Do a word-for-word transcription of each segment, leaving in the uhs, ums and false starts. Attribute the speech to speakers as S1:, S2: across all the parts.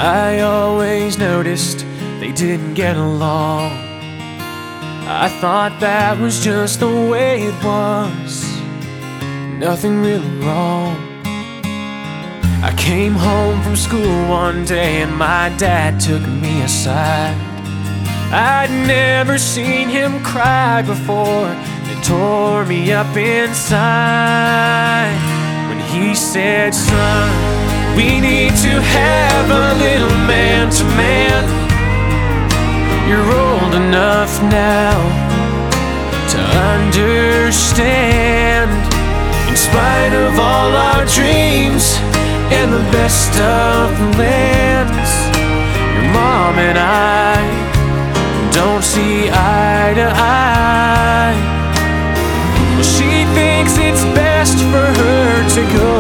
S1: I always noticed they didn't get along. I thought that was just the way it was, nothing really wrong. I came home from school one day and my dad took me aside. I'd never seen him cry before. It tore me up inside when he said, "Son, we need to have a little man-to-man. You're old enough now to understand. In spite of all our dreams and the best of the lands, your mom and I don't see eye to eye. Well, she thinks it's best for her to go.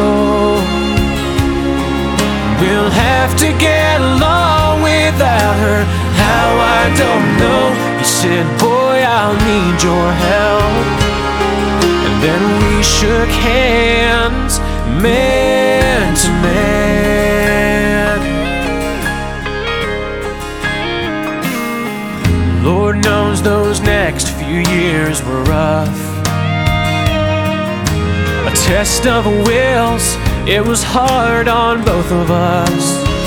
S1: We'll have to get along without her. How, I don't know." He said, "Boy, I'll need your help." And then we shook hands, man to man. Lord knows those next few years were rough, a test of wills. It was hard on both of us.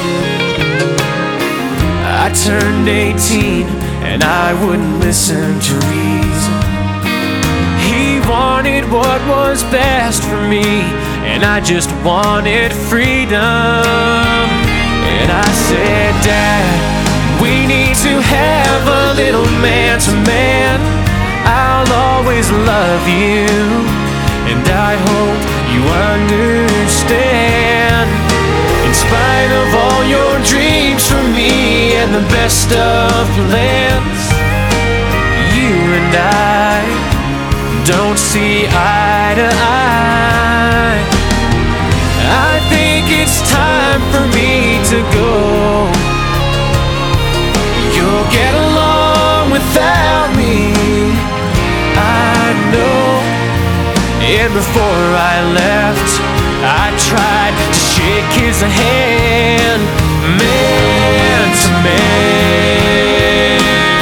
S1: I turned eighteen and I wouldn't listen to reason. He wanted what was best for me, and I just wanted freedom. And I said, "Dad, we need to have a little man-to-man. I'll always love you, and I hope you understand. In spite of all your dreams for me and the best of plans, you and I don't see eye to eye. I think it's time for me to go. You'll get along without me, I know." And before I left, I tried to shake his hand, man to man.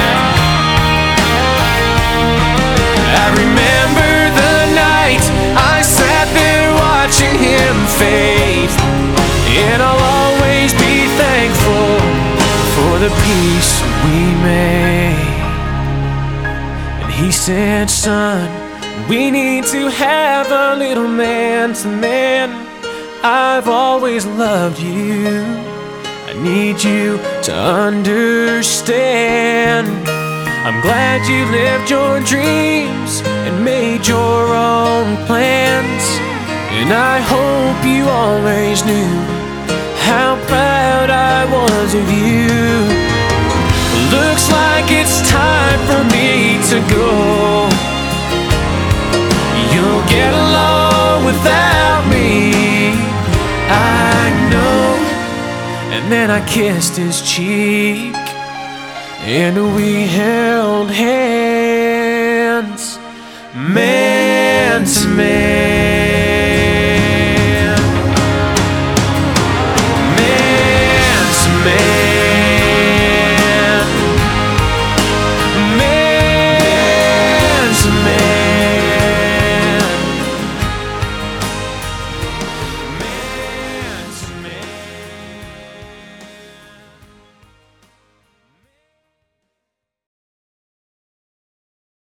S1: I remember the night I sat there watching him fade, and I'll always be thankful for the peace we made. And he said, "Son, we need to have a little man-to-man. I've always loved you. I need you to understand. I'm glad you lived your dreams and made your own plans. And I hope you always knew how proud I was of you. Looks like it's time for me to go. You'll get along without me, I know." And then I kissed his cheek and we held hands, man to man.